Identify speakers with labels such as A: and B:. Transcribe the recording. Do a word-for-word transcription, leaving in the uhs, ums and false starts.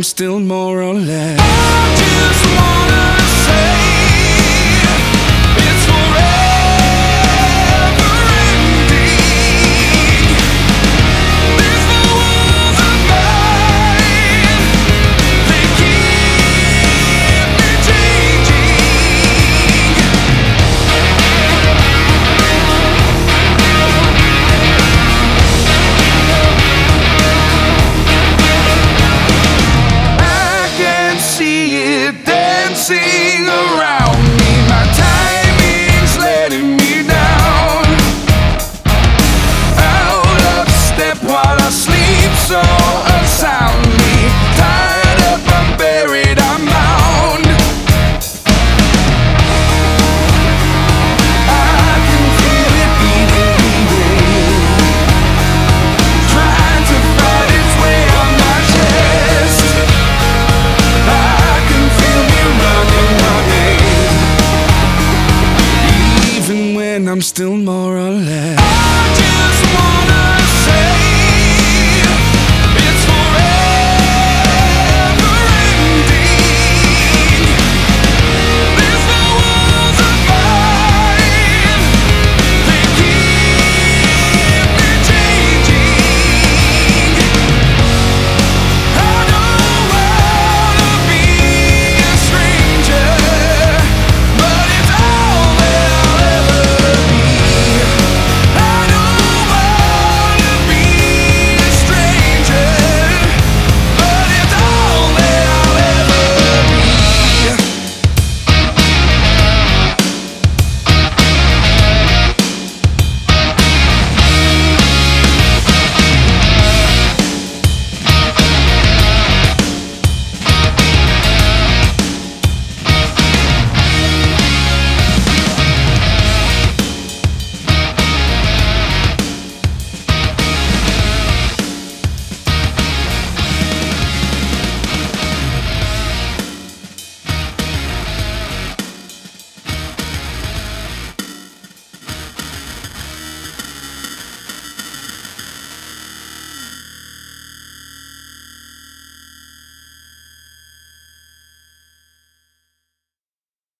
A: still more or less.
B: I just wanna say it's forever ending. These four walls of mine, they keep me changing. I can see it dancing around me. My timing's letting me down. Out of step while I sleep so